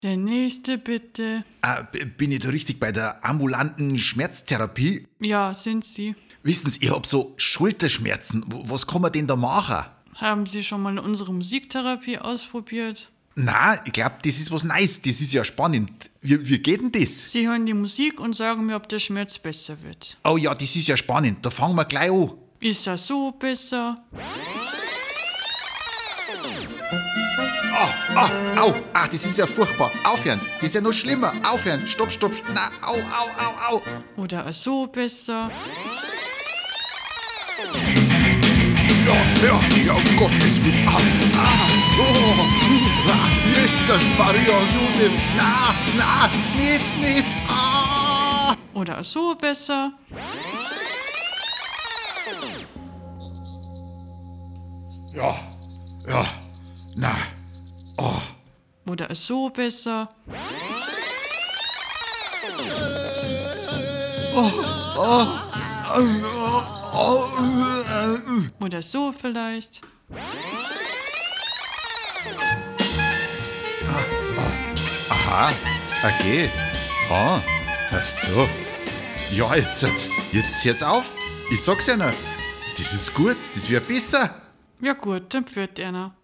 Der nächste bitte. Bin ich da richtig bei der ambulanten Schmerztherapie? Ja, sind Sie. Wissen Sie, ich hab so Schulterschmerzen. Was kann man denn da machen? Haben Sie schon mal unsere Musiktherapie ausprobiert? Na, ich glaub, das ist was Neues. Das ist ja spannend. Wie geht denn das? Sie hören die Musik und sagen mir, ob der Schmerz besser wird. Oh ja, das ist ja spannend. Da fangen wir gleich an. Ist das so besser? Au, das ist ja furchtbar. Aufhören. Das ist ja noch schlimmer. Aufhören. Stopp. Na, au. Oder so besser? Ja, um Gottes Willen. Jesus, Maria und Josef. Na, nicht. Oder so besser? Ja, na. Oder so besser? Oder so vielleicht? Aha, okay. Ach so. Ja, jetzt auf. Ich sag's ja noch. Das ist gut, das wird besser. Ja gut, dann führt einer.